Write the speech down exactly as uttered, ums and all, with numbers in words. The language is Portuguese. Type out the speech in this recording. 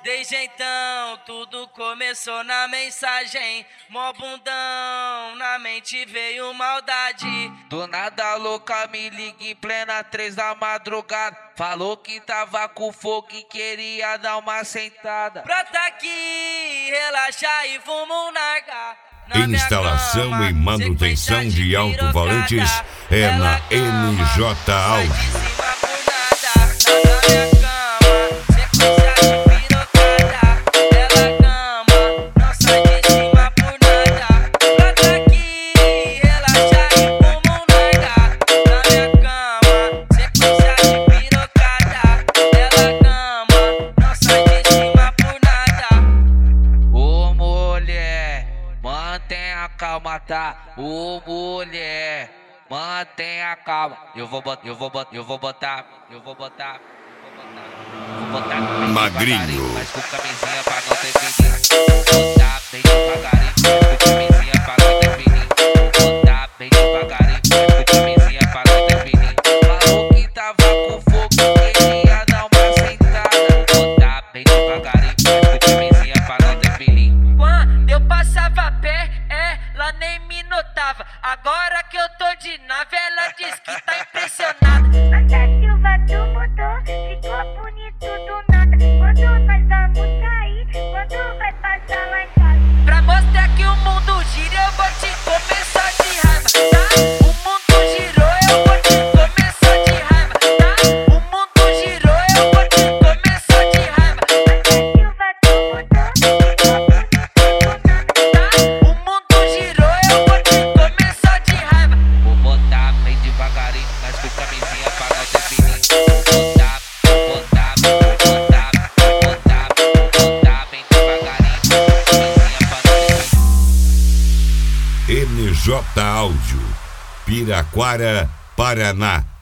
Desde então, tudo começou na mensagem. Mó bundão, na mente veio maldade. Do nada a louca me liga em plena três da madrugada. Falou que tava com fogo e queria dar uma sentada. Brota aqui, relaxa e vamos largar. Instalação cama, e manutenção de, de alto-volantes é na N J Audio. Mantenha a calma, tá? Ô mulher, mantenha a calma. Eu vou botar, eu vou botar, eu vou botar, eu vou botar, eu vou botar magrinho, mas com camisinha pra não ter perigo. Vou botar bem devagarinho, mas com camisinha pra não ter perigo. Vou botar bem devagarinho, mas com camisinha pra não ter perigo. Falou que tava com fogo, queria dar uma sentada. Vou botar bem devagarinho, mas com camisinha pra não ter perigo. Quando eu passava a pé, ela nem me notava. Agora que eu tô de nave, ela diz que tá impressionada. Nossa Silva, tu mudou, ficou bonito do nada. Quando nós vamos sair, quando vai passar lá em casa? Pra mostrar que o mundo gira, eu vou te comer só de raiva, tá? O mundo girou, eu vou te comer só de raiva, tá? O mundo girou, eu vou te comer só de raiva. Nossa Silva, tu mudou, ficou bonito do nada. Tá? O mundo girou, eu vou te comer só de raiva. Vou botar bem devagarinho, mas com camisinha pra não ter perigo. Vou botar, vou botar, vou botar, vou botar, vou botar bem devagarinho, mas com camisinha pra não ter perigo. N J Audio, Piraquara, Paraná.